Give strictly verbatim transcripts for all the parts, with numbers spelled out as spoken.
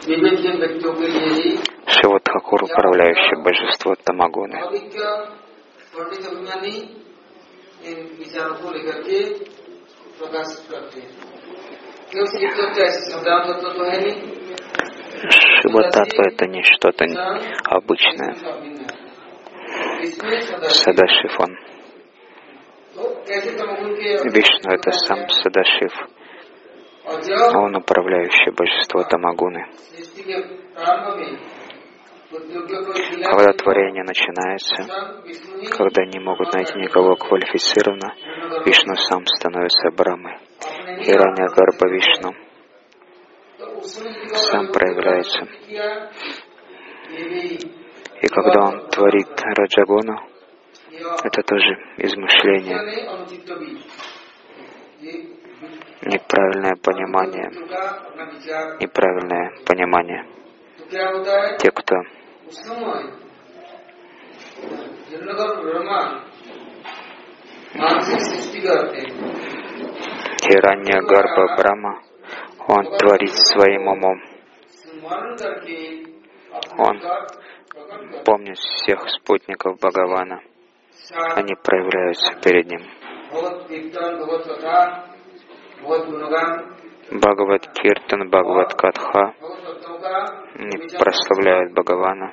Шива Тхакур, управляющий божество Тамагуны. Шива Татва — это не что-то обычное. Садашив он. Вишну — это сам Садашив. Он управляющий божество Тамагуны. Когда творение начинается, когда не могут найти никого квалифицированно, Вишну сам становится Брамой. Хираньягарба Вишну сам проявляется. И когда он творит Раджагуну, это тоже измышление, неправильное понимание, неправильное понимание. Те, кто Хираньягарба Брахма, он творит своим умом. Он помнит всех спутников Бхагавана. Они проявляются перед ним. Бхагават Киртан, Бхагават Катха, они прославляют Бхагавана.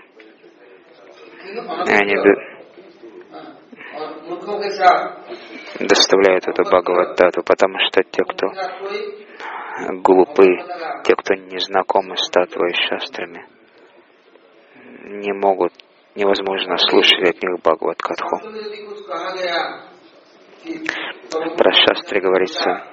И они доставляют эту Бхагават-тату, потому что те, кто глупы, те, кто не знакомы с татвой и шастрами, не могут, невозможно слушать от них Бхагават-катху. Про шастры говорится,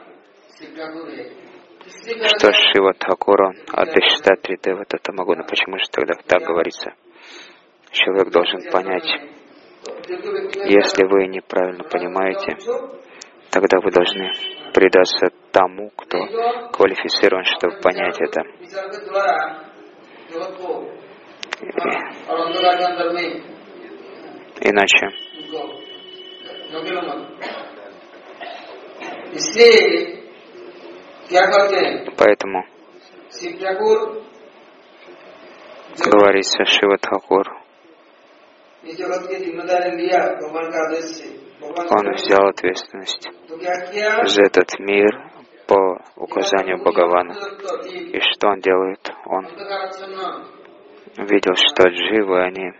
что Шива Тхакур, он Адиштатри Девата Тамагуна. Почему же тогда так говорится? Человек должен понять. Если вы неправильно понимаете, тогда вы должны предаться тому, кто квалифицирован, чтобы понять это. И, иначе поэтому говорится Шива Тхакур. Он взял ответственность за этот мир по указанию Бхагавана. И что он делает? Он видел, что дживы, они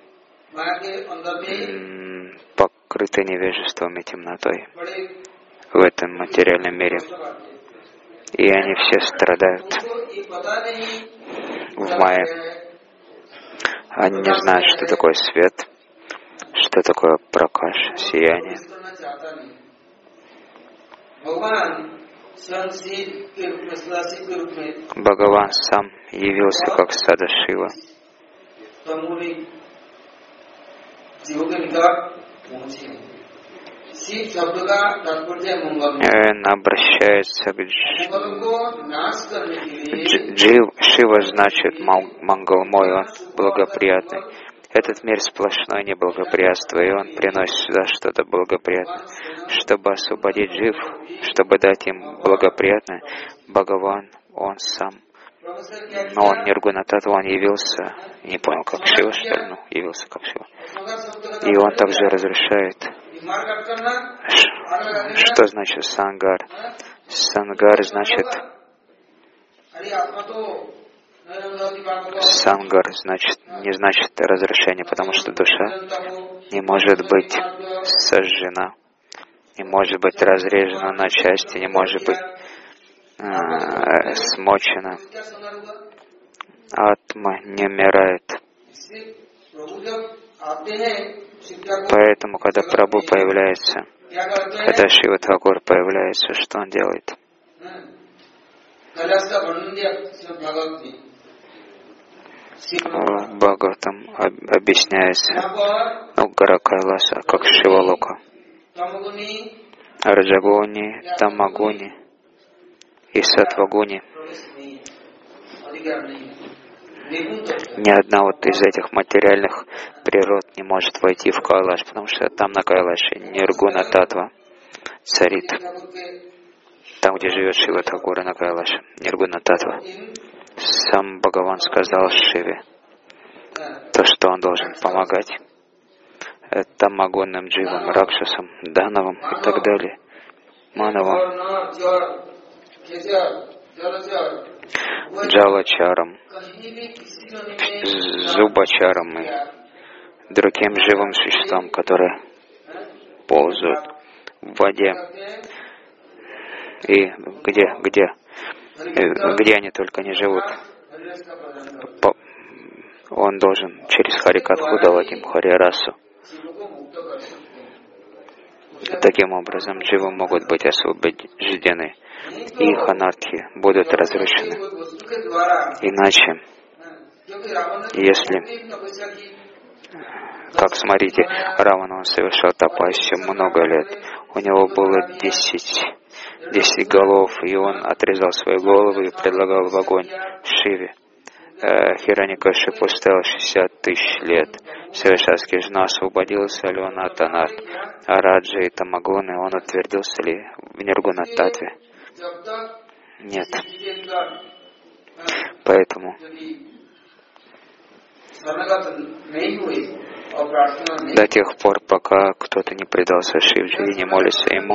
покрыты невежеством и темнотой в этом материальном мире. И они все страдают в майе. Они не знают, что такое свет, что такое пракаш, сияние. Бхагаван сам явился как Садашива. Он обращается к Джив. Шива значит мангалмой, он благоприятный. Этот мир сплошное неблагоприятство, и он приносит сюда что-то благоприятное. Чтобы освободить Джив, чтобы дать им благоприятное, Бхагаван, он сам. Но он Ниргуна-татва, он явился, не понял, как Шива, что ли, ну, явился как Шива. И он также разрушает. Что значит сангар? Сангар значит... Сангар значит, не значит разрушение, потому что душа не может быть сожжена, не может быть разрежена на части, не может быть э, смочена. Атма не умирает. Поэтому, когда Прабху появляется, когда Шива Тхакур появляется, что он делает? В Бхагаватам объясняется, ну, гора Кайласа, как Шивалока, Раджагуни, Тамагуни и Сатвагуни. Ни одна вот из этих материальных природ не может войти в Кайлаш, потому что там на Кайлаше Ниргуна-татва царит. Там, где живет Шива Тхакура на Кайлаше, Ниргуна-татва. Сам Бхагаван сказал Шиве, то, что он должен помогать тамагонным дживам, ракшасам, данавам и так далее, манавам, джалачарам, зубачарам и другим живым существам, которые ползают в воде. И где, где, где они только не живут. Он должен через Харикатху давать им Харирасу. Таким образом, дживы могут быть освобождены, и их анархии будут разрушены. Иначе, если, как смотрите, Равана, он совершал тапассию много лет, у него было десять, десять голов, и он отрезал свои головы и предлагал в огонь Шиве. Хираньякашипу стоял шестьдесят тысяч лет. Совершенский жена освободился ли он от анарт, а Раджа и Тамагоны, он утвердился ли в Ниргуна-татве? Нет. Поэтому до тех пор, пока кто-то не предался Шивджи и не молится ему,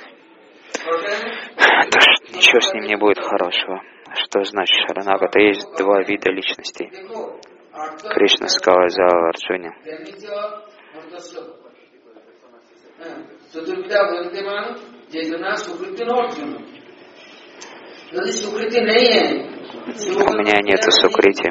то ничего с ним не будет хорошего. Что значит Шаранагата? Есть два вида личностей. Кришна сказал Арджуне: у меня нету сукрити,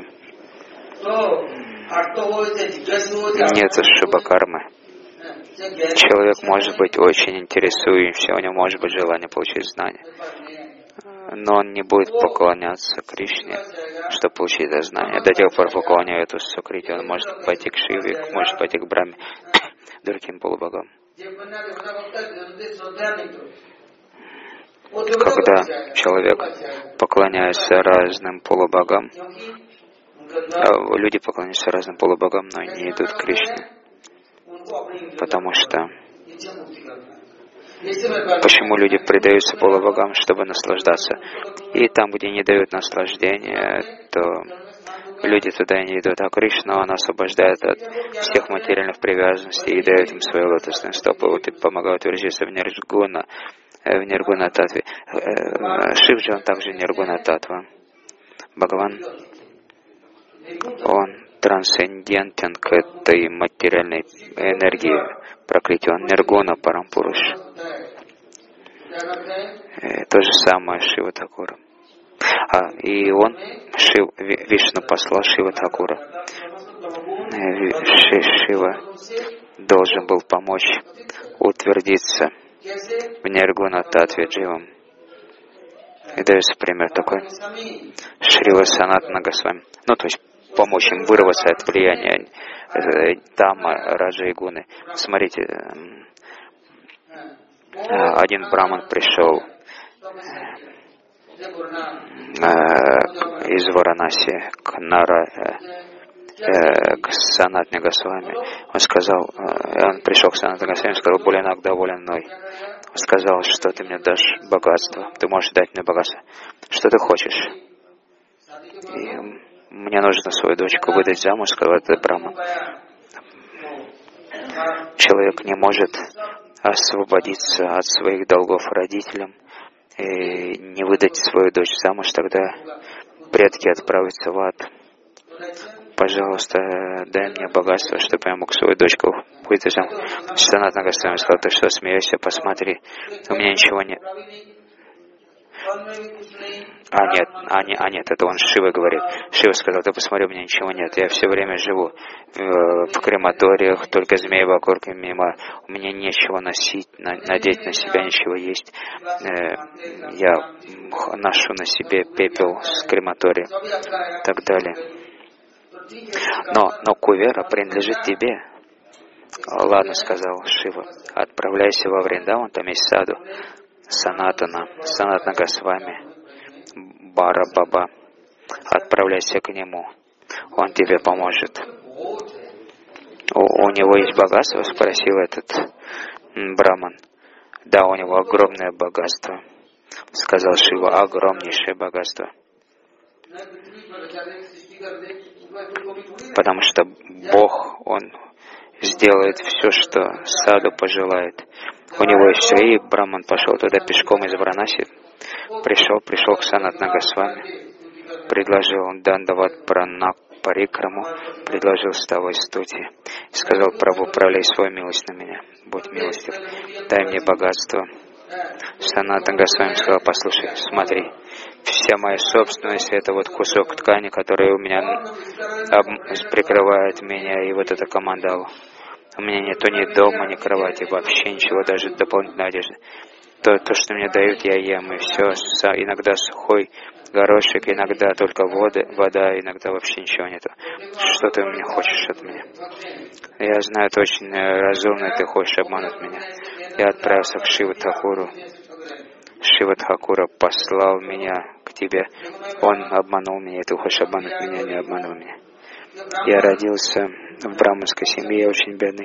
нету шубакармы. Человек может быть очень интересующим, у него может быть желание получить знания, но он не будет поклоняться Кришне, чтобы получить это знание. До тех пор, пока у него эту сукрити, он может пойти к Шиве, может пойти к Брахме, другим полубогам. Когда человек поклоняется разным полубогам, люди поклоняются разным полубогам, но они идут к Кришне, потому что почему люди предаются полубогам, чтобы наслаждаться. И там, где не дают наслаждения, то люди туда не идут. А Кришна, он освобождает от всех материальных привязанностей и дает им свои лотосные стопы. Вот и помогает утвердиться в Ниргуна, в Ниргуна-татве. Шивджи, он также Ниргуна-татва. Бхагаван, он трансцендентен к этой материальной энергии прокрити, он Ниргуна Парампуруш. То же самое Шива Такура. А, и он, Шив, Вишну послал Шива Такура. Шива должен был помочь утвердиться в Ниргуна-татве дживам. И дается пример такой. Шрила Санатана Госвами. Ну, то есть помочь им вырваться от влияния Тама, Раджа и Гуны. Смотрите, один браман пришел из Варанаси к Нара, к Санатане Госвами. Он сказал, он пришел к Санатане Госвами и сказал: Булинак доволен мной. Он сказал: что ты мне дашь богатство, ты можешь дать мне богатство. Что ты хочешь? И мне нужно свою дочку выдать замуж, сказал этот браман. Человек не может освободиться от своих долгов родителям и не выдать свою дочь замуж, тогда предки отправятся в ад. Пожалуйста, дай мне богатство, чтобы я мог свою дочку выдать замуж. Санатана Госвами сказал: ты что, смеешься? Посмотри, у меня ничего нет. А нет, а, не, а нет, это он Шива говорит. Шива сказал: ты посмотри, у меня ничего нет. Я все время живу в, в крематориях, только змеи вокруг мимо. У меня нечего носить, на, надеть на себя, ничего есть. Э, я ношу на себе пепел с крематория и так далее. Но, но Кувера принадлежит тебе. Ладно, сказал Шива, отправляйся во Вриндаван, там есть саду Санатана, Санатана Госвами, Бара Баба. Отправляйся к нему, он тебе поможет. У, у него есть богатство? Спросил этот браман. Да, у него огромное богатство, сказал Шива, огромнейшее богатство. Потому что Бог, Он сделает все, что саду пожелает. У него есть все. И Браман пошел туда пешком из Варанаси. Пришел, пришел к Санатана Госвами, предложил Дандават Пранак Парикраму, предложил Ставой Стути и сказал: Прабху, проявляй свою милость на меня, будь милостив, дай мне богатство. Санатана Госвами сказал: послушай, смотри, вся моя собственность — это вот кусок ткани, который у меня об... прикрывает меня, и вот эта камандала. У меня нету ни дома, ни кровати, вообще ничего, даже дополнительной одежды. То, то, что мне дают, я ем, и все. Иногда сухой горошек, иногда только вода, вода, иногда вообще ничего нету. Что ты мне хочешь от меня? Я знаю, ты очень разумный, ты хочешь обмануть меня. Я отправился к Шива Тхакуру. Шива Тхакура послал меня к тебе. Он обманул меня, и ты хочешь обмануть меня, не обманул меня. Я родился в браманской семье, я очень бедный.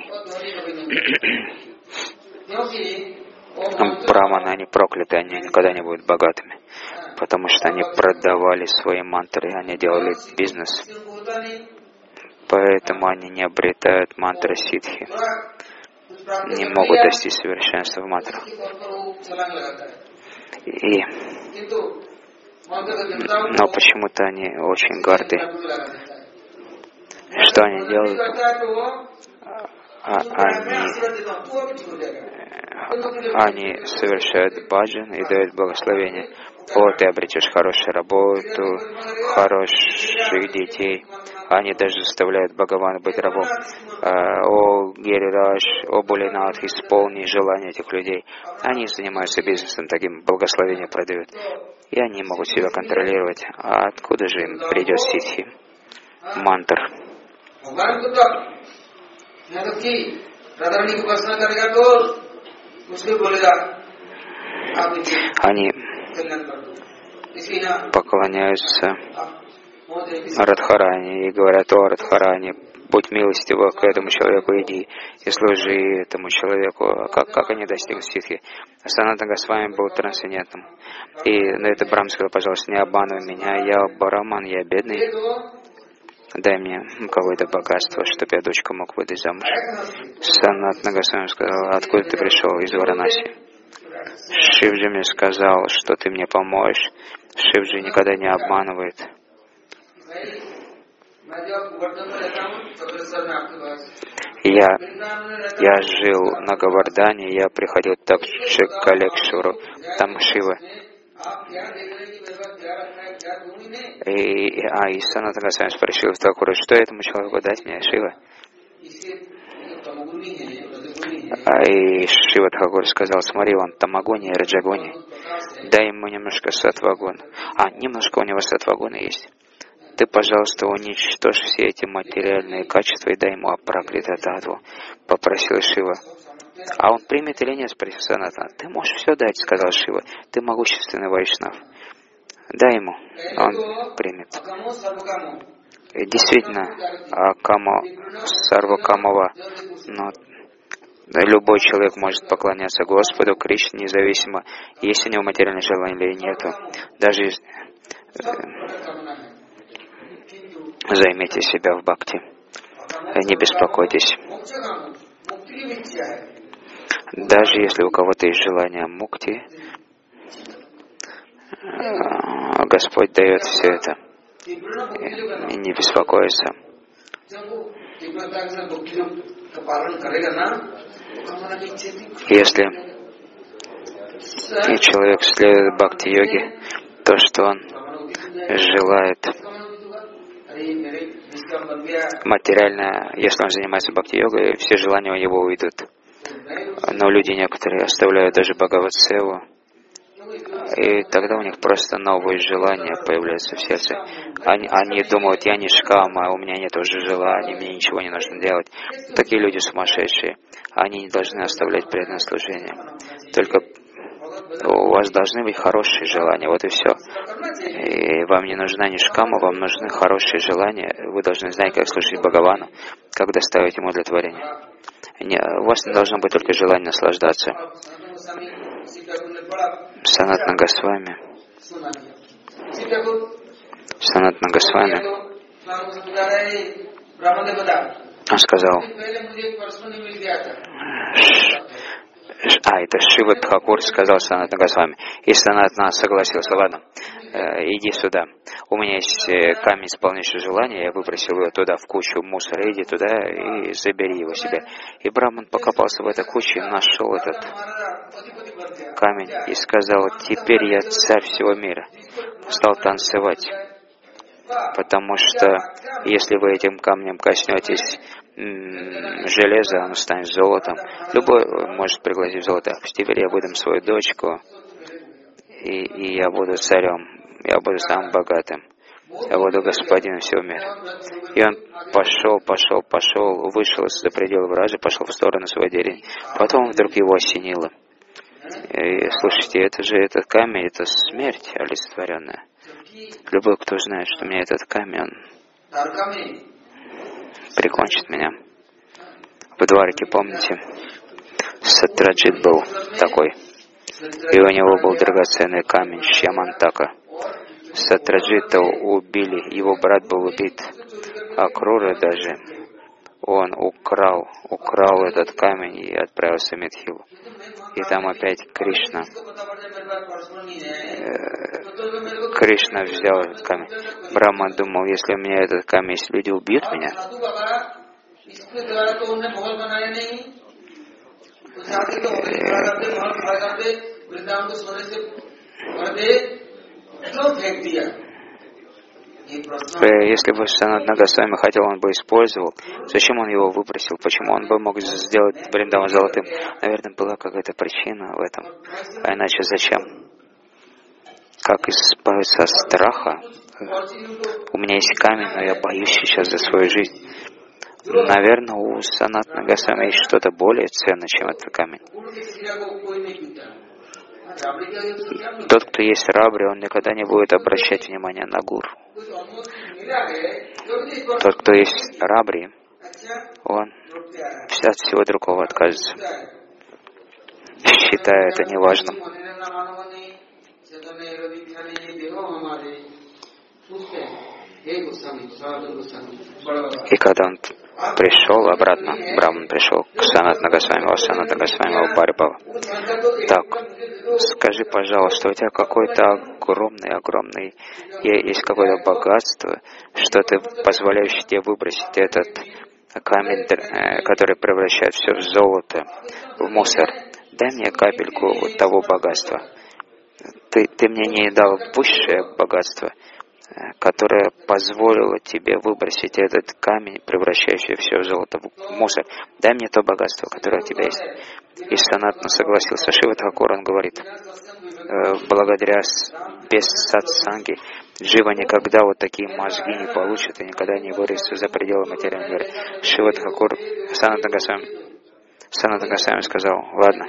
Браманы, они прокляты, они никогда не будут богатыми, потому что они продавали свои мантры, они делали бизнес. Поэтому они не обретают мантры ситхи, не могут достичь совершенства в мантрах. И... Но почему-то они очень горды. Что они делают? А, они, они совершают баджан и дают благословение. О, ты обретешь хорошую работу, хороших детей. Они даже заставляют Бхагавана быть рабом. О, Гирирадж, о, Булинат, исполни желания этих людей. Они занимаются бизнесом, таким благословение продают. И они могут себя контролировать. А откуда же им придет ситхи? Мантр. Они поклоняются Радхарани и говорят: о, Радхарани, будь милостива к этому человеку, иди и служи этому человеку. Как, как они достигнут ситхи? Санатана Госвами был трансцендентным. И на это Брахма сказал: пожалуйста, не обманывай меня, я Браман, я бедный. Дай мне какое-то богатство, чтобы я дочку мог выдать замуж. Санатана Госвами сказал: откуда ты пришел? Из Варанаси. Шивджи мне сказал, что ты мне поможешь. Шивджи никогда не обманывает. Я, я жил на Гавардане, я приходил так к Калекшуру, там Шива. И, а, и Санатана Госвами спросил Тхакура: что этому человеку дать мне, Шива? А и Шива Тхакур сказал: смотри, он тамагони и раджагони. Дай ему немножко сатвагон. А, немножко у него сатвагона есть. Ты, пожалуйста, уничтожь все эти материальные качества и дай ему апракрита татву, попросил Шива. А он примет или нет, спросил Санатана. Ты можешь все дать, сказал Шива. Ты могущественный вайшнав. Дай ему, он примет. И действительно, Акамо Сарвакамова, но любой человек может поклоняться Господу, Кришне, независимо, есть у него материальное желание или нету. Даже займите себя в бхакти. Не беспокойтесь. Даже если у кого-то есть желание мукти, Господь дает все это. И не беспокоиться. Если человек следует бхакти-йоге, то, что он желает материально, если он занимается бхакти-йогой, все желания у него уйдут. Но люди некоторые оставляют даже Бхагават-севу, и тогда у них просто новые желания появляются в сердце. Они, они думают: я не шкама, у меня нет уже желаний, мне ничего не нужно делать. Такие люди сумасшедшие. Они не должны оставлять преданное служение. Только у вас должны быть хорошие желания, вот и все. И вам не нужна ни шкама, вам нужны хорошие желания. Вы должны знать, как служить Бхагавану, как доставить ему удовлетворение. Не, у вас не должно быть только желание наслаждаться. Санатана Госвами Санатана Госвами, он сказал, а, это Шива Тхакур сказал Санатана Госвами. И Санатана согласился, ладно, э, иди сюда. У меня есть камень с полнейшим желанием, я выбросил его туда в кучу мусора, иди туда и забери его себе. И Браман покопался в этой куче и нашел этот камень и сказал, теперь я царь всего мира. Стал танцевать, потому что если вы этим камнем коснетесь железо, оно станет золотом. Любой может пригласить золото. Теперь я выдам свою дочку, и, и я буду царем, я буду самым богатым, я буду господином всего мира. И он пошел, пошел, пошел, вышел из-за пределов Раджи, пошел в сторону своей деревни. Потом вдруг его осенило. И, слушайте, это же этот камень, это смерть олицетворенная. Любой, кто знает, что у меня этот камень, он прикончит меня. В Двараке, помните, Сатраджит был такой, и у него был драгоценный камень Шьямантака. Сатраджита убили, его брат был убит, а Крура даже, он украл, украл этот камень и отправился в Мидхилу. И там опять Кришна, э, Кришна взял этот камень. Брахма думал, если у меня этот камень, если люди убьют меня, если бы Санатана Госвами хотел, он бы использовал. Зачем он его выбросил? Почему он бы мог сделать Вриндаван золотым? Наверное, была какая-то причина в этом. А иначе зачем? Как избавиться от страха? У меня есть камень, но я боюсь сейчас за свою жизнь. Наверное, у Санатана Госвами есть что-то более ценное, чем этот камень. Тот, кто есть рабри, он никогда не будет обращать внимание на гуру. Тот, кто есть рабри, он от всего другого отказывается, считая это неважным. И когда он пришел обратно, Браман пришел к Санатана Госвами, о Санатана Госвами, о Барибава. Так, скажи, пожалуйста, у тебя какой-то огромный-огромный, есть какое-то богатство, что ты позволяешь тебе выбросить этот камень, который превращает все в золото, в мусор. Дай мне капельку вот того богатства. Ты, ты мне не дал высшее богатство, которое позволило тебе выбросить этот камень, превращающий все в золото, в мусор. Дай мне то богатство, которое у тебя есть. И Санатана согласился. Шива Тхакур, он говорит, благодаря без сатсанги Джива никогда вот такие мозги не получит и никогда не вырвется за пределы материального мира. Шива Тхакур, Санатана Госвами, Санатана Госвами сказал, ладно.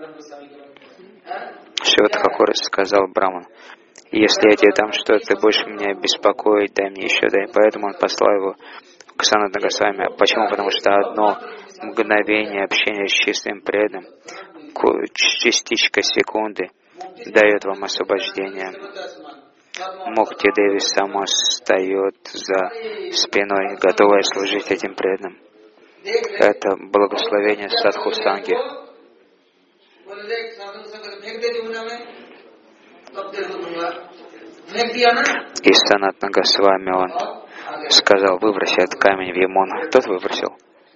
Шива Тхакур сказал Браману, если я тебе дам что-то, ты будешь меня беспокоить, дай мне еще, дай. Поэтому он послал его к Санатана Госвами. Почему? Потому что одно мгновение общения с чистым преданным, частичка секунды, дает вам освобождение. Мукти Деви сама встает за спиной, готовая служить этим преданным. Это благословение Садху Санги. И Санатана Госвами, он сказал, выброси этот камень в Ямуну. Тот выбросил.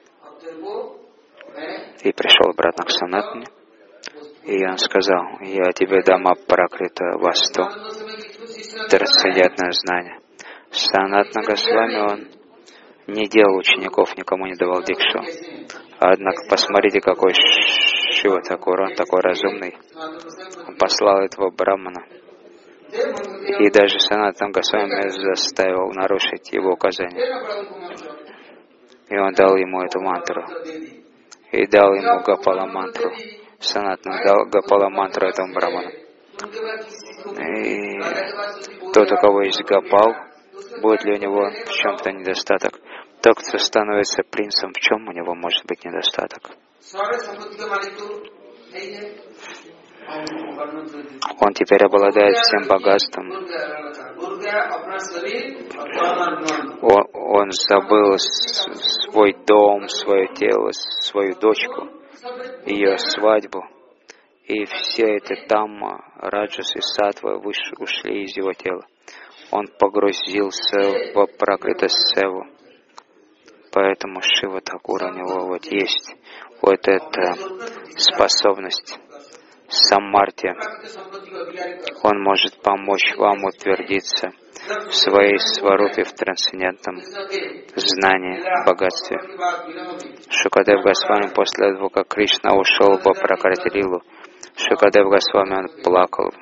И пришел обратно к Санатане. И он сказал, я тебе дам апракрита васту, трансцендентное знание. Санатана Госвами, он не делал учеников, никому не давал дикшу. Однако посмотрите, какой Шива Тхакур, он такой разумный. Он послал этого Брамана. И даже Санатана Госвами заставил нарушить его указания. И он дал ему эту мантру. И дал ему Гапала мантру. Санатана дал Гапала мантру этому Браману. И тот, у кого есть Гапал, будет ли у него в чем-то недостаток? Тот, кто становится принцем, в чем у него может быть недостаток? Он теперь обладает всем богатством. Он, он забыл свой дом, свое тело, свою дочку, ее свадьбу. И все эти тамма, раджас и саттва ушли из его тела. Он погрузился в пракрита севу. Поэтому Шива Тхакур, у него вот есть вот эта способность саммарти. Он может помочь вам утвердиться в своей сварупе, в трансцендентном знании, богатстве. Шукадев Госвами после того, как Кришна ушел в Пракрити-лилу, Шукадев Госвами, он плакал.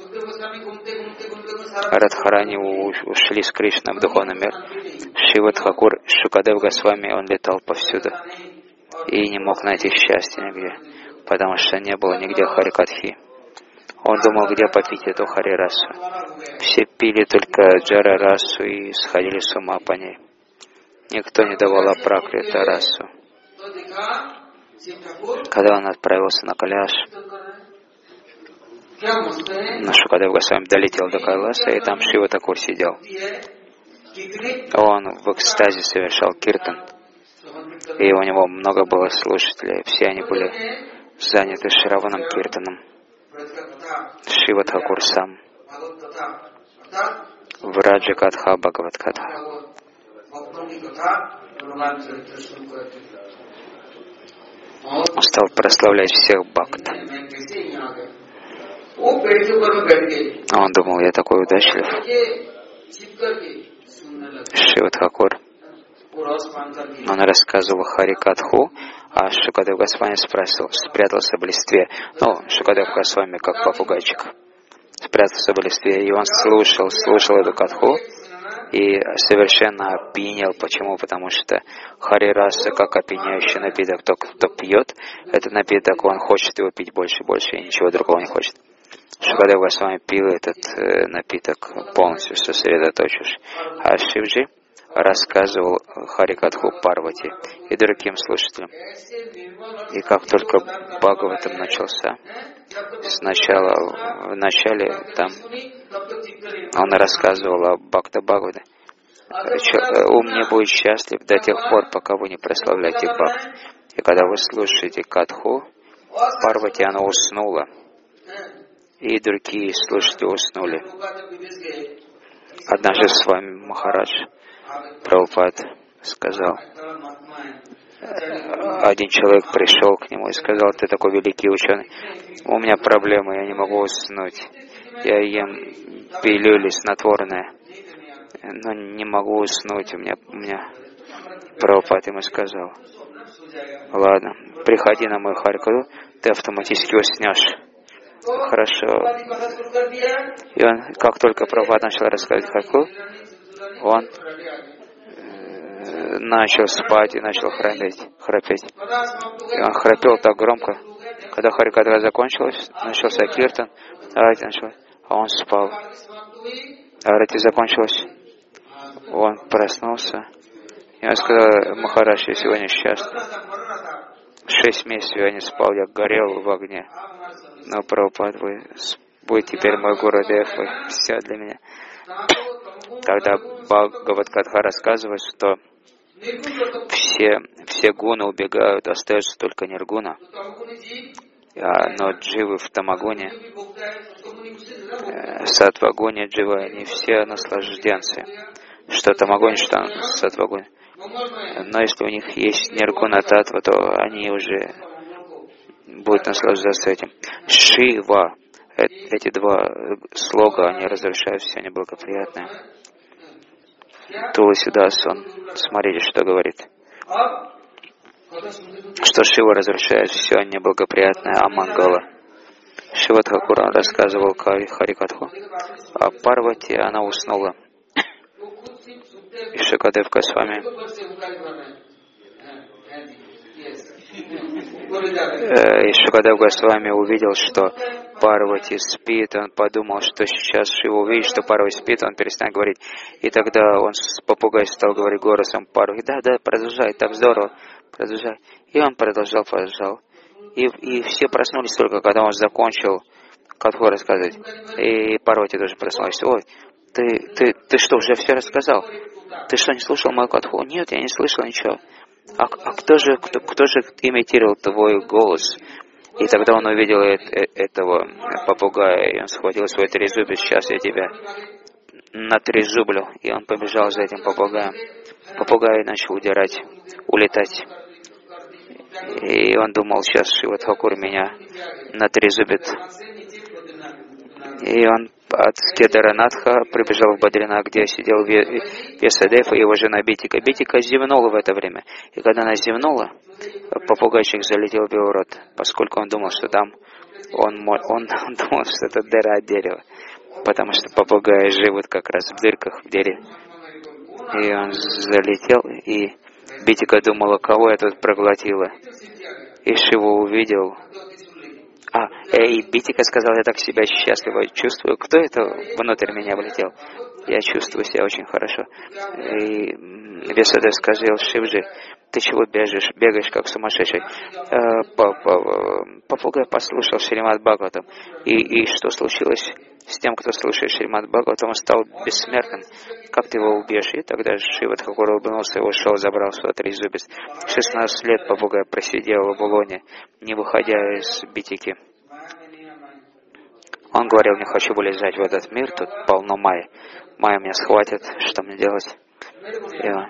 Радхарани ушли с Кришной в духовный мир. Шива Тхакур, Шукадев Госвами, он летал повсюду и не мог найти счастья нигде, потому что не было нигде Харикатхи. Он думал, где попить эту Харирасу. Все пили только Джара-расу и сходили с ума по ней. Никто не давал Апракрита расу. Когда он отправился на Кайляш, Шукадев Госвами долетел до Кайласа, и там Шива Тхакур сидел. Он в экстазе совершал киртан, и у него много было слушателей. Все они были заняты Шраваном киртаном. Шива Тхакур сам в Раджа Катха, Бхагават Катха. Он стал прославлять всех бхакт. Он думал, я такой удачлив. Шива Тхакур, он рассказывал Харикатху, а Шукадев Госвами спросил, спрятался в листве. Ну, Шукадев Госвами как попугайчик. Спрятался в листве, и он слушал, слушал эту катху и совершенно опьянел. Почему? Потому что Харираса, как опьяняющий напиток, тот, кто пьет этот напиток, он хочет его пить больше и больше, и ничего другого не хочет. Шукадев Госвами пил этот э, напиток полностью сосредоточившись. А Шивджи рассказывал Харикатху Парвати и другим слушателям. И как только Бхагаватам начался, сначала, в начале там он рассказывал о Бхакта Бхагавате. Ум не будет счастлив до тех пор, пока вы не прославляете Бхакти. И когда вы слушаете Катху, Парвати, она уснула. И другие слушатели уснули. Однажды с вами Махарадж Прабхупад сказал, один человек пришел к нему и сказал, ты такой великий ученый, у меня проблемы, я не могу уснуть, я ем пилюли снотворные, но не могу уснуть, у меня, у меня... Прабхупад ему сказал, ладно, приходи на мою Харикатху, ты автоматически уснешь. Хорошо. И он, как только Прабхупад начал рассказывать Харикатху, он э, начал спать и начал храпеть. храпеть. И он храпел так громко. Когда Харикатха закончилась, начался киртан, арати началась, а он спал. Арати закончилась, он проснулся. И он сказал, Махарадж, я сегодня счастлив. Шесть месяцев я не спал, я горел в огне. Но, Прабхупад, вы будете теперь мой Гурудев, вы все для меня. Когда Бхагават Катха рассказывает, что все, все гуны убегают, остается только ниргуна, но дживы в тамагуне, сатвагуне дживы, они все наслажденцы. Что тамагуне, что сатвагуне. Но если у них есть ниргуна татва, то они уже будут наслаждаться этим. Шива. Эти два слога, они разрушают все неблагоприятное. Туласидас, он, смотрите, что говорит. Что Шива разрушает все неблагоприятное Амангала. Шива Тхакур рассказывал Харикатху. А Парвати, она уснула. И Шукадев Госвами И Шукадев Госвами увидел, что Парвати спит, он подумал, что сейчас Шива увидит, что Парвати спит, он перестанет говорить. И тогда он с попугай стал говорить голосом Парвати, да, да, продолжай, так здорово, продолжай. И он продолжал, продолжал. И, и все проснулись только, когда он закончил Катху рассказывать. И Парвати тоже проснулась. Ой, ты, ты, ты что, уже все рассказал? Ты что, не слушал мою Катху? Нет, я не слышал ничего. А, а кто же, кто, кто же имитировал твой голос? И тогда он увидел э, э, этого попугая, и он схватил свой трезубец. Сейчас я тебя натрезублю. И он побежал за этим попугаем. Попугай начал удирать, улетать. И он думал, сейчас Шива Тхакур меня натрезубит. И он от Кедаранатха прибежал в Бадринат, где сидел Весадев и его жена Битика. Битика зевнула в это время. И когда она зевнула, попугайчик залетел в его рот, поскольку он думал, что там он, он, он думал, что это дыра от дерева, потому что попугаи живут как раз в дырках в дереве. И он залетел, и Битика думала, кого я тут проглотила. И Шива увидел. А, и Битика сказал, я так себя счастливо чувствую. Кто это внутрь меня влетел? Я чувствую себя очень хорошо. И Весадев сказал, Шивджи, ты чего бежишь, бегаешь как сумасшедший? Попугай послушал Шримад Бхагаватам. И, и что случилось с тем, кто слушает Шримад Бхагаватам? Он стал бессмертным. Как ты его убьешь? И тогда Шива Тхакур улыбнулся и ушел, забрал свой трезубец. шестнадцать лет попугай просидел в Улоне, не выходя из Битики. Он говорил, не хочу вылезать в этот мир, тут полно майя. Майя меня схватит, что мне делать? И он...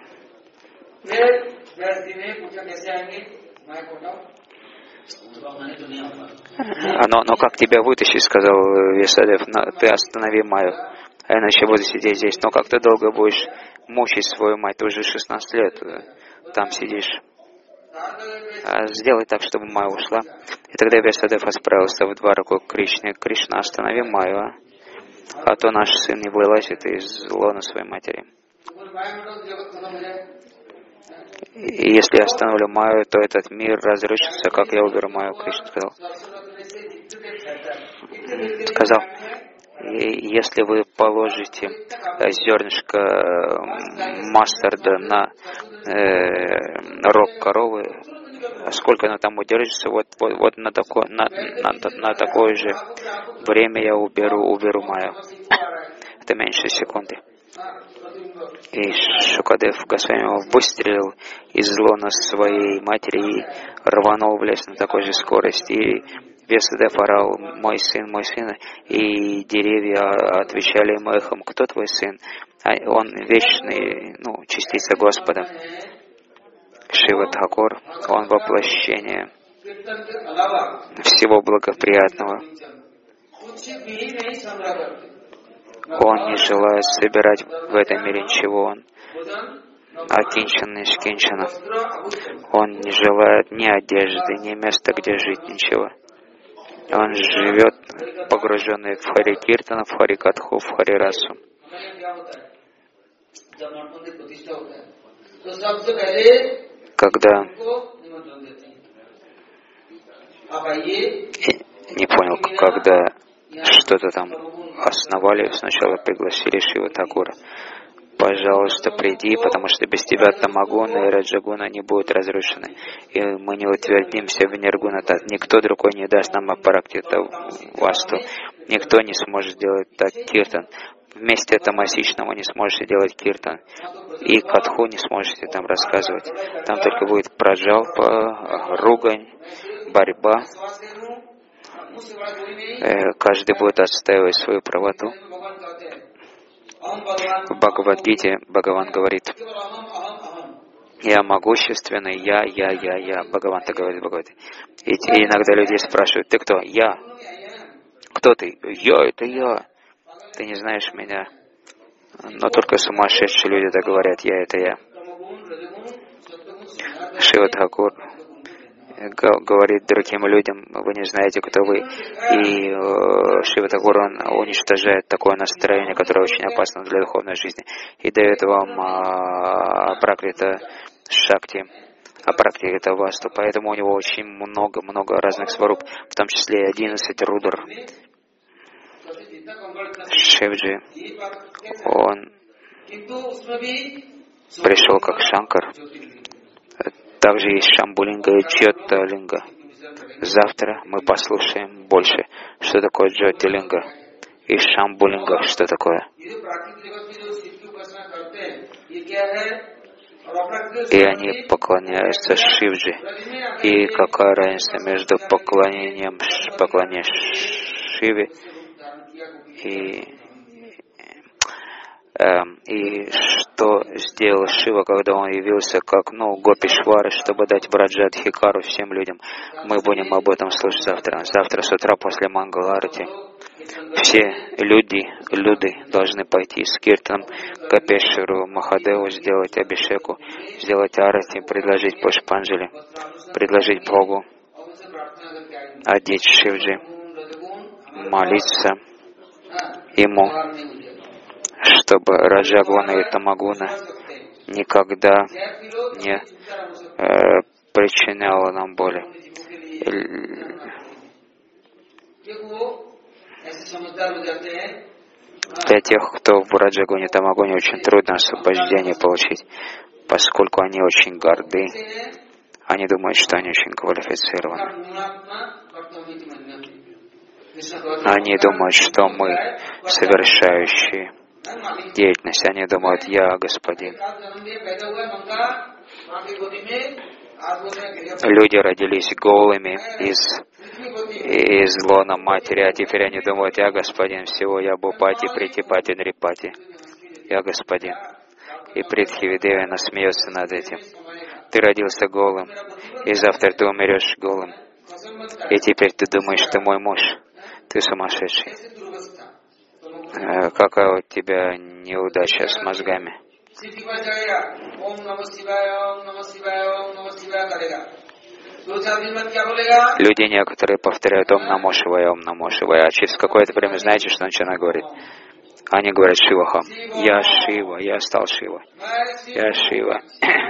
Но, но как тебя вытащить, сказал Весадев, ты останови Майю, а иначе буду сидеть здесь. Но как ты долго будешь мучить свою мать, ты уже шестнадцать лет там сидишь. А сделай так, чтобы Майя ушла. И тогда Весадев отправился в Двараку к Кришне. Кришна, останови Майю, а? а то наш сын не вылазит из лона своей матери. И если я остановлю Майю, то этот мир разрушится, как я уберу Майю, Кришна сказал. Сказал, и если вы положите зернышко мастарда на э, рог коровы, сколько оно там удержится, вот, вот, вот на, такое, на, на, на такое же время я уберу, уберу Майю. Это меньше секунды. И Шукадев Госвами выстрелил из лона своей матери и рванул в лес на такой же скорости. И Весадев орал, мой сын, мой сын, и деревья отвечали ему эхом, кто твой сын? А он вечный, ну, частица Господа. Шива Тхакур, он воплощение всего благоприятного. Он не желает собирать в этом мире ничего. Он акинчан нишкинчана. Он не желает ни одежды, ни места, где жить, ничего. Он живет погруженный в Хари Киртана, в Хари Катху, в Хари Расу. Когда не понял, когда что-то там основали, сначала пригласили Шива Тхакура. Пожалуйста, приди, потому что без тебя Тамагуна и Раджагуна не будут разрушены. И мы не утвердимся в Ниргуна. Никто другой не даст нам апарактита васту. Никто не сможет сделать так киртан. Вместе тамасичного не сможете делать киртан. И катху не сможете там рассказывать. Там только будет праджалпа, ругань, борьба. Каждый будет отстаивать свою правоту. В Бхагавад-гите Бхагаван говорит, я могущественный, я, я, я, я. Бхагаван-то говорит в Бхагавате. И, и иногда люди спрашивают, ты кто? Я. Кто ты? Я, это я. Ты не знаешь меня. Но только сумасшедшие люди так говорят, я, это я. Шива Тхакур говорит другим людям, вы не знаете, кто вы. И э, Шива Тхакур, он уничтожает такое настроение, которое очень опасно для духовной жизни, и дает вам э, пракрита шакти, апракрита васту. Поэтому у него очень много-много разных сваруп, в том числе и одиннадцать рудр. Шивджи, он пришел как Шанкар. Также есть Шамбулинга и Джьотталинга. Завтра мы послушаем больше, что такое Джотилинга и Шамбулинга, что такое. И они поклоняются Шивджи. И какая разница между поклонением, поклонением Шиве и, эм, и что сделал Шива, когда он явился как, ну, Гопишвара, чтобы дать Браджадхикару всем людям. Мы будем об этом слушать завтра. Завтра с утра после Мангаларати. Все люди, люди должны пойти с Киртаном к Капешвару Махадеву, сделать Абишеку, сделать Арати, предложить Пушпанджали, предложить Богу, одеть Шивджи, молиться Ему, чтобы Раджагуна и Тамагуна никогда не э, причиняла нам боли. Для тех, кто в Раджагуне, Тамагуне, очень трудно освобождение получить, поскольку они очень горды. Они думают, что они очень квалифицированы. Они думают, что мы совершающие деятельность. Они думают, я Господин. Люди родились голыми из, из лона матери, а теперь они думают, я Господин всего, я Бупати, Притипати, Нрипати. Я Господин. И Притхивидеви, она смеется над этим. Ты родился голым, и завтра ты умрешь голым. И теперь ты думаешь, ты мой муж. Ты сумасшедший. Какая у тебя неудача с мозгами. Люди некоторые повторяют Ом Намо Шивая, Ом Намо Шивая, а через какое-то время знаете, что начинают говорить? Они говорят Шиваха. Я Шива, я стал Шива. Я Шива.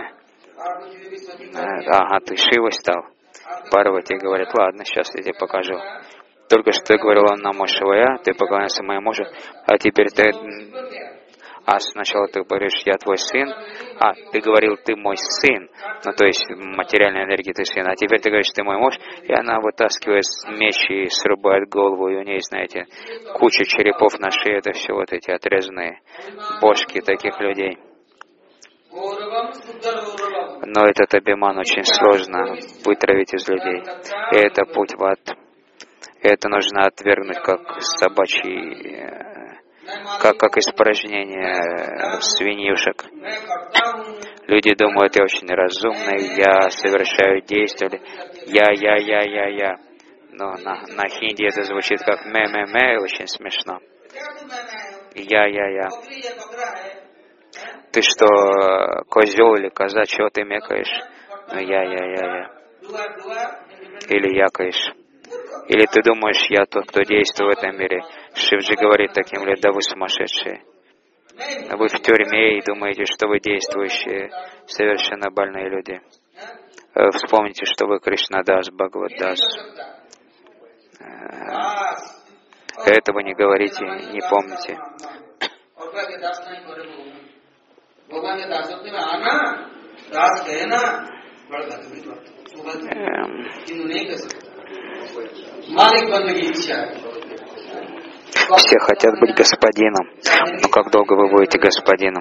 Ага, ты Шива стал. Парвати говорит, ладно, сейчас я тебе покажу. Только что ты говорил Ом Намо Шивая, ты поклонялся моему мужу, а теперь ты... А сначала ты говоришь, я твой сын, а ты говорил, ты мой сын, ну то есть материальная энергия ты сын, а теперь ты говоришь, ты мой муж, и она вытаскивает меч и срубает голову, и у нее, знаете, куча черепов на шее, это все вот эти отрезанные бошки таких людей. Но этот абиман очень сложно вытравить из людей, и это путь в ад. Это нужно отвергнуть как собачий... Как, как испражнение свиньюшек. Люди думают, я очень разумный, я совершаю действия, я, я, я, я, я. Но на, на хинди это звучит как мэ-мэ-мэ, очень смешно. Я, я, я. Ты что, козел или коза, чего ты мекаешь? Ну, я, я, я, я. Или якаешь. Или ты думаешь, я тот, кто действует в этом мире? Шивджи говорит таким людям, да вы сумасшедшие. Вы в тюрьме и думаете, что вы действующие, совершенно больные люди. Вспомните, что вы Кришнадас, Бхагаваддас. Этого не говорите, не помните. Все хотят быть господином. Но как долго вы будете господином?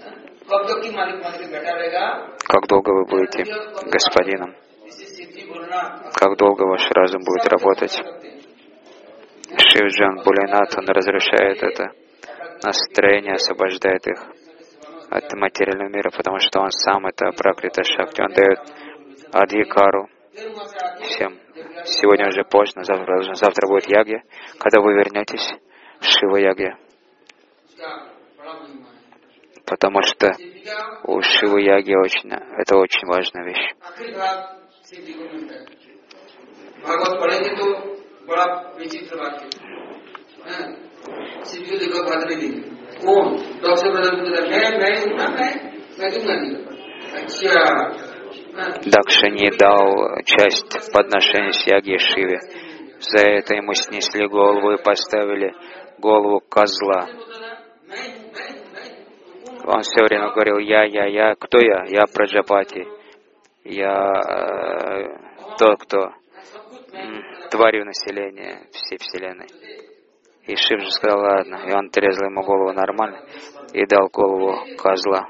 Как долго вы будете господином? Как долго ваш разум будет работать? Шивджан Булинат, он разрушает это настроение, освобождает их от материального мира, потому что он сам это Пракрита Шакти. Он дает Адхикару всем. Сегодня уже поздно, завтра, завтра будет ягья. Когда вы вернетесь, Шива ягья. Потому что у Шивы ягья очень, это очень важная вещь. Дакша не дал часть подношения с ягьи Шиве. За это ему снесли голову и поставили голову козла. Он все время говорил, я, я, я. Кто я? Я Праджапати. Я э, тот, кто тварью населения всей Вселенной. И Шив же сказал, ладно. И он отрезал ему голову нормально и дал голову козла.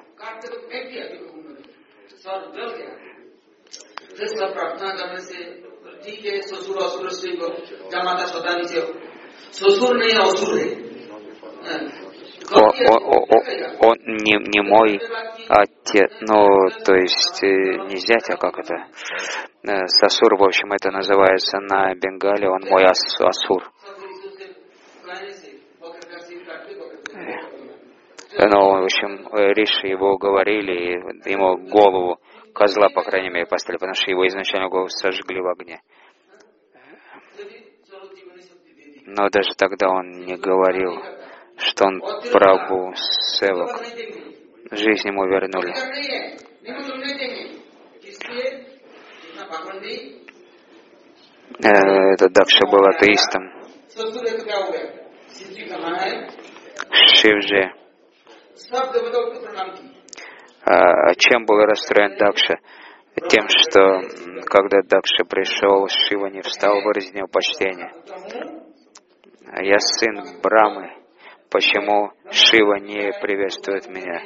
Он, он, он не, не мой отец, ну, то есть не зять, а как это? Сасур, в общем, это называется на Бенгале, он мой ас, асур. Ну, в общем, Риши его уговорили, ему голову козла, по крайней мере, поставили, потому что его изначально голову сожгли в огне. Но даже тогда он не говорил, что он Прабху Севак. Жизнь ему вернули. Этот Дакша был атеистом. Шив же. А чем был расстроен Дакша? Тем, что когда Дакша пришел, Шива не встал, выразить ему почтение. Я сын Брамы. Почему Шива не приветствует меня?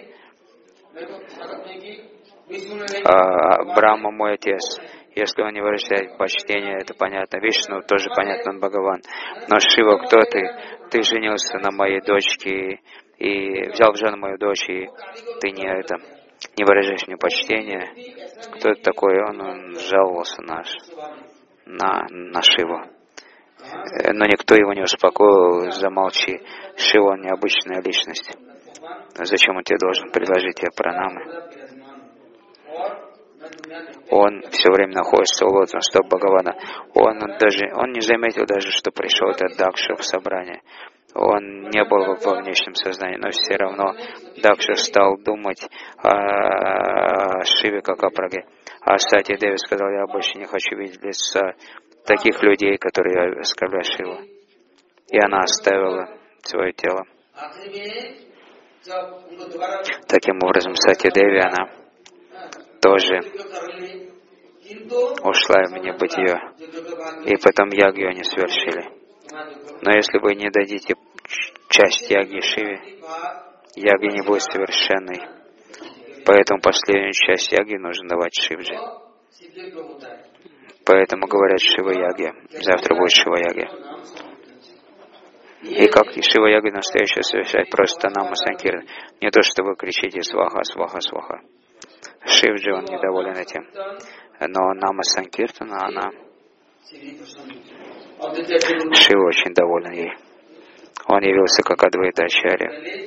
А, Брахма мой отец. Если он не выражает почтение, это понятно. Вишну тоже понятно, он Бхагаван. Но Шива, кто ты? Ты женился на моей дочке и взял в жену мою дочь, и ты не это, не выражаешь мне почтения. Кто это такой? Он, он жаловался на, на, на Шиву. Но никто его не успокоил, замолчи. Шива, он необычная личность. Зачем он тебе должен предложить тебе пранамы? Он все время находится у лотосного стоп Бхагавана. Он даже, он не заметил даже, что пришел этот Дакша в собрание. Он не был во внешнем сознании, но все равно Дакша стал думать о Шиве как о Праге. А Сати Деви сказал, я больше не хочу видеть лица таких людей, которые оскорбляют Шиву. И она оставила свое тело. Таким образом, Сати Деви, она тоже ушла в небытие. И потом ягью они совершили. Но если вы не дадите часть яги Шиве, яги не будет совершенной. Поэтому последнюю часть яги нужно давать Шивже. Поэтому говорят Шива-яги. Завтра будет Шива-яги. И как Шива-яги настоящее совершать? Просто нама санкиртан. Не то, что вы кричите сваха, сваха, сваха. Шивджи, он недоволен этим. Но нама санкиртана, она... Шива очень доволен ей. Он явился как Адвайта-ачарья.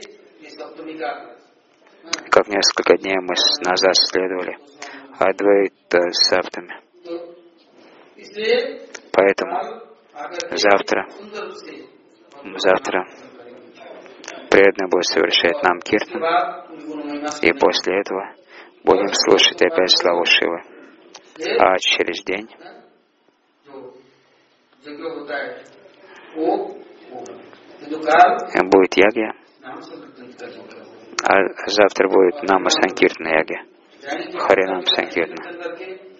Как несколько дней мы назад следовали Адвайта Саптами. Поэтому завтра, завтра преданный будет совершать нам киртан, и после этого будем слушать опять славу Шивы. А через день будет ягья, а завтра будет нама санкиртана ягья, Харинам санкиртана.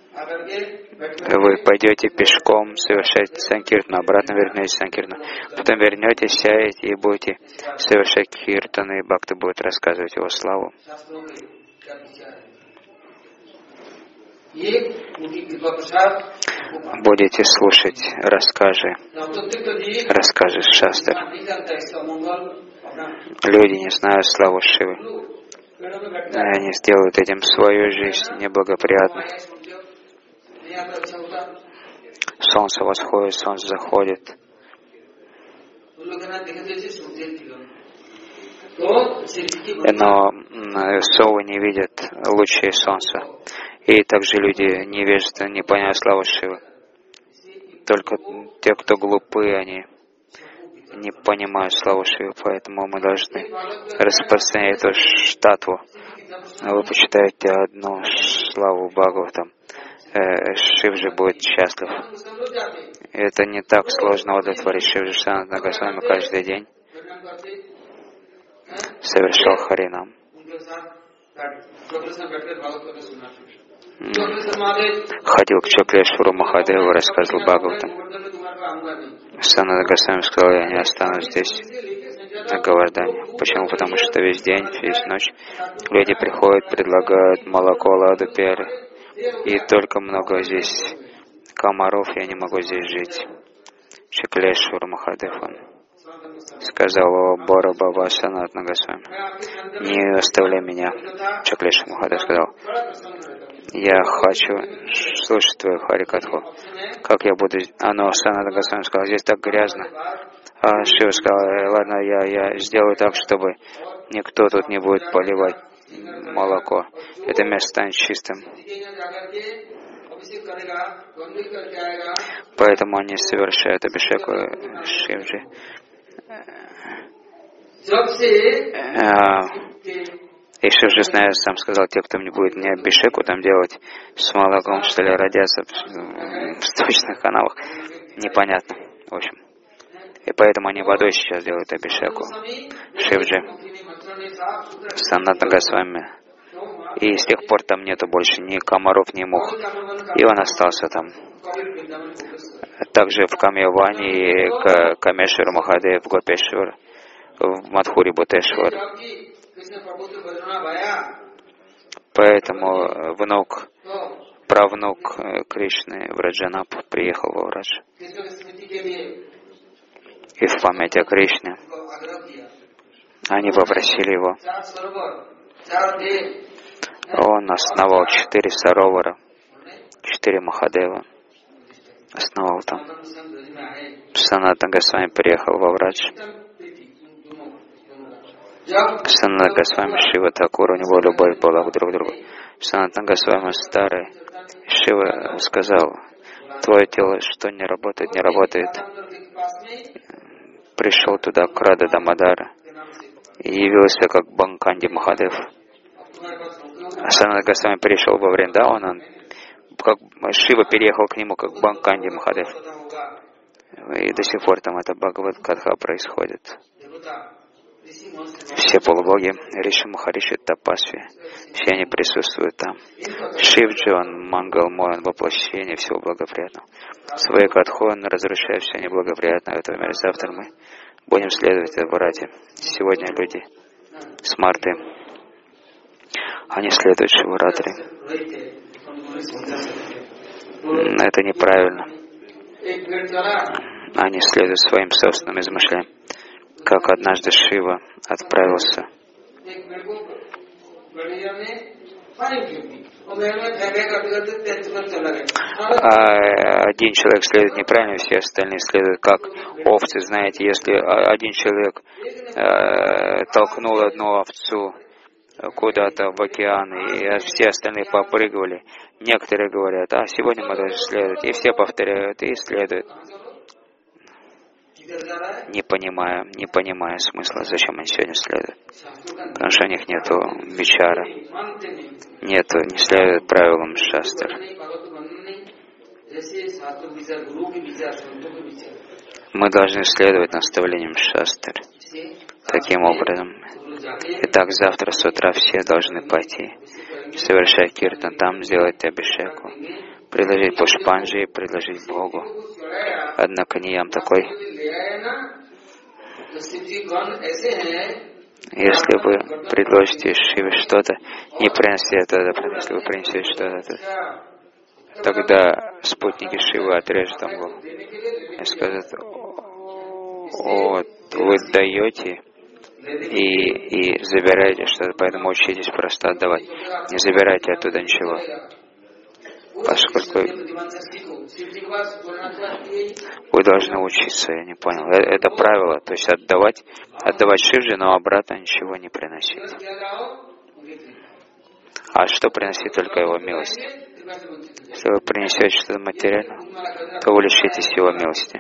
Вы пойдете пешком совершать санкиртану, обратно вернетесь санкиртану, потом вернетесь, сядете и будете совершать киртану, и бхакта будет рассказывать его славу. Будете слушать рассказы, рассказы шастр. Люди не знают славу Шивы. Они сделают этим свою жизнь неблагоприятной. Солнце восходит, солнце заходит. Но совы не видят лучей солнца. И также люди невежественны, не понимают славу Шивы. Только те, кто глупы, они не понимают славу Шивы, поэтому мы должны распространять эту штатву. Вы почитаете одну славу Бхагаватам, Шив же будет счастлив. Это не так сложно удовлетворить Шив же Санатана Госвами каждый день. Совершал Харинам. ходил к Чаклешвару Махадеву, рассказывал Бхагаватам. Сананда Госвами сказал: я не останусь здесь, на Говардхане. Почему? Потому что весь день, весь ночь люди приходят, предлагают молоко, ладу, перья. И только много здесь комаров, я не могу здесь жить. Чаклешвар Махадев, он сказал: о, Бора Баба Санатана Госвами, не оставляй меня. Чаклешвар Махадев сказал: я хочу слушать твою Харикатху. Как я буду... А, но Санатана Госвами сказал: здесь так грязно. А Шива сказал: ладно, я, я сделаю так, чтобы никто тут не будет поливать молоко. Это место станет чистым. Поэтому они совершают абхишеку Шивджи. И Шивджи сам сказал: те, кто не будет мне абхишеку там делать с молоком, что ли, родятся в сточных каналах. Непонятно. В общем. И поэтому они водой сейчас делают абхишеку Шивджи. Санатана Госвами. И с тех пор там нету больше ни комаров, ни мух. И он остался там. Также в Камьявани, Камешвар Махадев, Гопешвар, в Мадхури Бутешвар. Поэтому внук, правнук Кришны Враджанап приехал во Врадж. И в память о Кришне они попросили его. Он основал четыре саровара, четыре Махадева. Основал там. Санатана Госвами приехал во Врадж. Санатана Госвами, Шива Такур, у него любовь была к друг другу. Санатана Госвами старый. Шива сказал: твое тело что не работает, не работает. Пришел туда к Рада Дамодара и явился как Банканди Махадев. Санатана Госвами пришел во Вриндаван, он как Шива переехал к нему как Банканди Махадев. И до сих пор там эта Бхагавад-катха происходит. Все полубоги, Риши Махариши, Тапасви, все они присутствуют там. Шивджи, он Мангалмой, он воплощение всего благоприятного. Своей катху он разрушает все неблагоприятное в этом мире. Завтра мы будем следовать этой Варате. Сегодня люди смарты, они следуют Шиваратри. Это неправильно. Они следуют своим собственным измышлениям. Как однажды Шива отправился а один человек следует неправильно, все остальные следуют как овцы. Знаете, если один человек э, толкнул одну овцу куда-то в океан, и все остальные попрыгивали, некоторые говорят: а сегодня мы должны следовать, и все повторяют и следуют, не понимая, не понимая смысла, зачем они сегодня следуют. Потому что у них нету вичара, нету, не следуют правилам шастр. Мы должны следовать наставлениям шастр. Таким образом. Итак, завтра с утра все должны пойти, совершать киртан, там сделать абхишеку, предложить пушпанджи и предложить Богу. Однако ниям такой: если вы предложите Шиве что-то, не принесли это, если вы принесете что-то, тогда спутники Шивы отрежут там голову и скажут: о, вы даете и, и забираете что-то, поэтому учитесь просто отдавать. Не забирайте оттуда ничего. Поскольку вы должны учиться, я не понял. Это правило, то есть отдавать, отдавать Шивджи, но обратно ничего не приносить. А что приносить? Только его милость. Если вы принесете что-то материальное, то вы лишитесь его милости.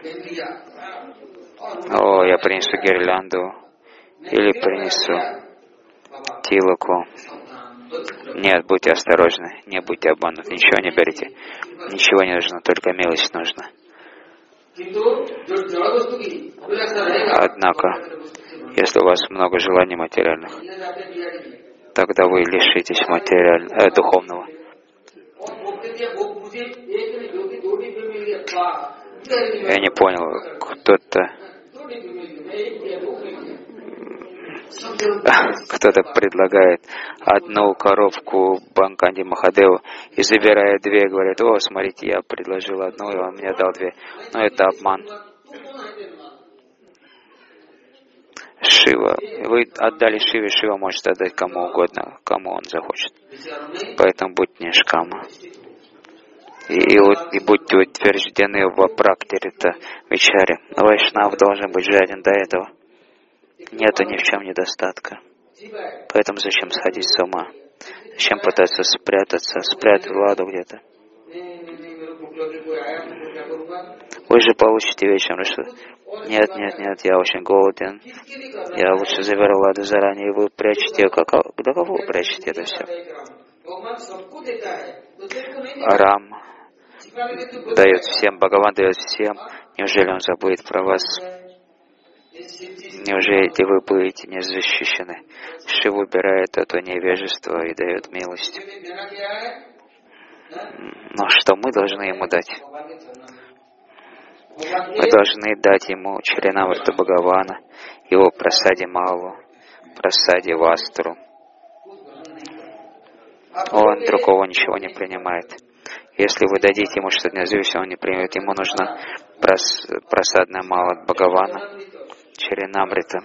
О, я принесу гирлянду или принесу тилоку. Нет, будьте осторожны, не будьте обмануты, ничего не берите, ничего не нужно, только милость нужна. Однако, если у вас много желаний материальных, тогда вы лишитесь материаль... э, духовного. Я не понял, кто-то кто-то предлагает одну коровку Бхакти Махадеву и забирает две, говорит: о, смотрите, я предложил одну, и он мне дал две. Но это обман. Шива. Вы отдали Шиве, Шива может отдать кому угодно, кому он захочет. Поэтому будьте нишкама. И, и, и будьте утверждены в практике вичаре. Вайшнав должен быть жаден до этого. Нету ни в чем недостатка. Поэтому зачем сходить с ума? Зачем пытаться спрятаться, спрятать Ладу где-то? Вы же получите вечером, что нет, нет, нет, я очень голоден. Я лучше заберу Ладу заранее, и вы прячете ее. Как... До кого вы прячете это все? Рам дает всем, Бхагаван дает всем. Неужели он забудет про вас? Неужели вы будете не защищены? Шива убирает это невежество и дает милость. Но что мы должны ему дать? Мы должны дать ему Чаринамриту Бхагавана, его прасади Малу, прасади Вастру. Он другого ничего не принимает. Если вы дадите ему что-то независимое, он не примет. Ему нужна прос, прасадная Мала от Бхагавана, Чаринамрита.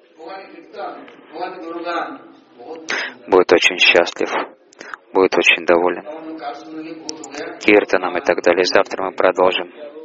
Будет очень счастлив, будет очень доволен Киртаном и так далее. Завтра мы продолжим.